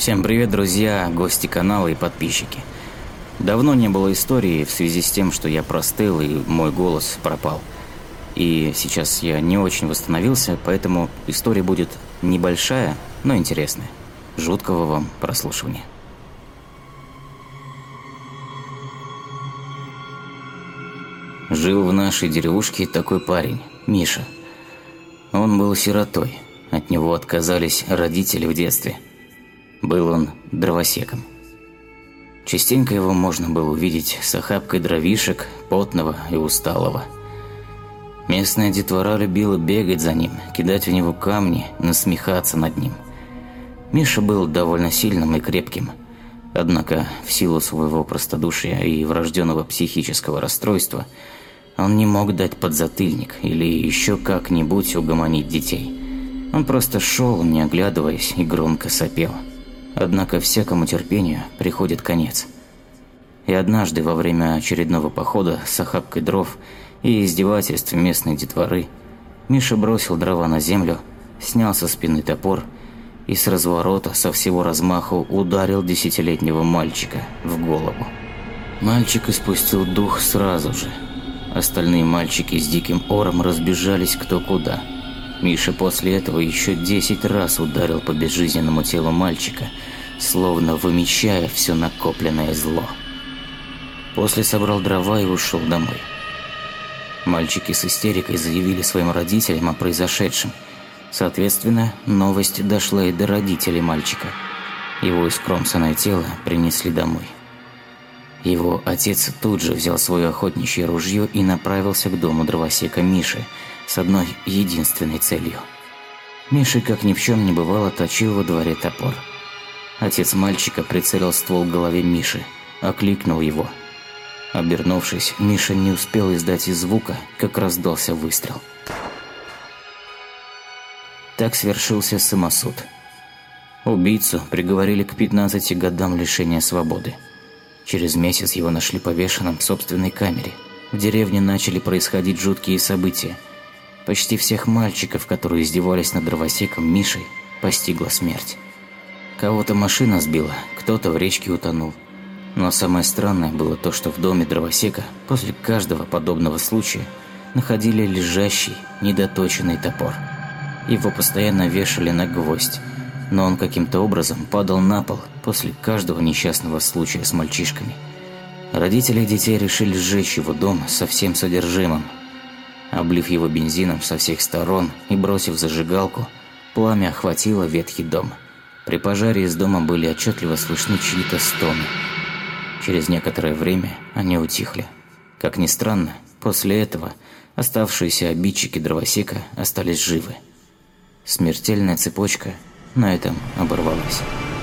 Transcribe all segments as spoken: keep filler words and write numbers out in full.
Всем привет, друзья, гости канала и подписчики. Давно не было истории в связи с тем, что я простыл и мой голос пропал. И сейчас я не очень восстановился, поэтому история будет небольшая, но интересная. Жуткого вам прослушивания. Жил в нашей деревушке такой парень, Миша. Он был сиротой, от него отказались родители в детстве. Был он дровосеком. Частенько его можно было увидеть с охапкой дровишек, потного и усталого. Местная детвора любила бегать за ним, кидать в него камни, насмехаться над ним. Миша был довольно сильным и крепким, однако в силу своего простодушия и врожденного психического расстройства он не мог дать подзатыльник или еще как-нибудь угомонить детей. Он просто шел, не оглядываясь, и громко сопел. Однако всякому терпению приходит конец. И однажды во время очередного похода с охапкой дров и издевательств местной детворы Миша бросил дрова на землю, снял со спины топор и с разворота со всего размаху ударил десятилетнего мальчика в голову. Мальчик испустил дух сразу же. Остальные мальчики с диким ором разбежались кто куда. Миша после этого еще десять раз ударил по безжизненному телу мальчика, словно вымещая все накопленное зло. После собрал дрова и ушел домой. Мальчики с истерикой заявили своим родителям о произошедшем. Соответственно, новость дошла и до родителей мальчика. Его искромсанное тело принесли домой. Его отец тут же взял свое охотничье ружье и направился к дому дровосека Миши с одной единственной целью. Миша, как ни в чем не бывало, точил во дворе топор. Отец мальчика прицелил ствол к голове Миши, окликнул его. Обернувшись, Миша не успел издать и звука, как раздался выстрел. Так свершился самосуд. Убийцу приговорили к пятнадцати годам лишения свободы. Через месяц его нашли повешенным в собственной камере. В деревне начали происходить жуткие события. Почти всех мальчиков, которые издевались над дровосеком Мишей, постигла смерть. Кого-то машина сбила, кто-то в речке утонул. Но самое странное было то, что в доме дровосека после каждого подобного случая находили лежащий, недоточенный топор. Его постоянно вешали на гвоздь, но он каким-то образом падал на пол после каждого несчастного случая с мальчишками. Родители детей решили сжечь его дом со всем содержимым. Облив его бензином со всех сторон и бросив зажигалку, пламя охватило ветхий дом. При пожаре из дома были отчетливо слышны чьи-то стоны. Через некоторое время они утихли. Как ни странно, после этого оставшиеся обидчики дровосека остались живы. Смертельная цепочка на этом оборвалась.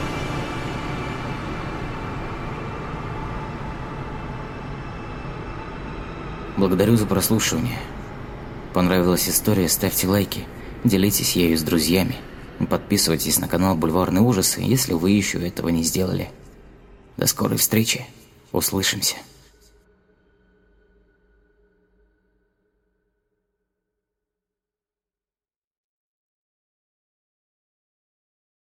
Благодарю за прослушивание. Понравилась история, ставьте лайки, делитесь ею с друзьями. Подписывайтесь на канал Бульварные ужасы, если вы еще этого не сделали. До скорой встречи. Услышимся.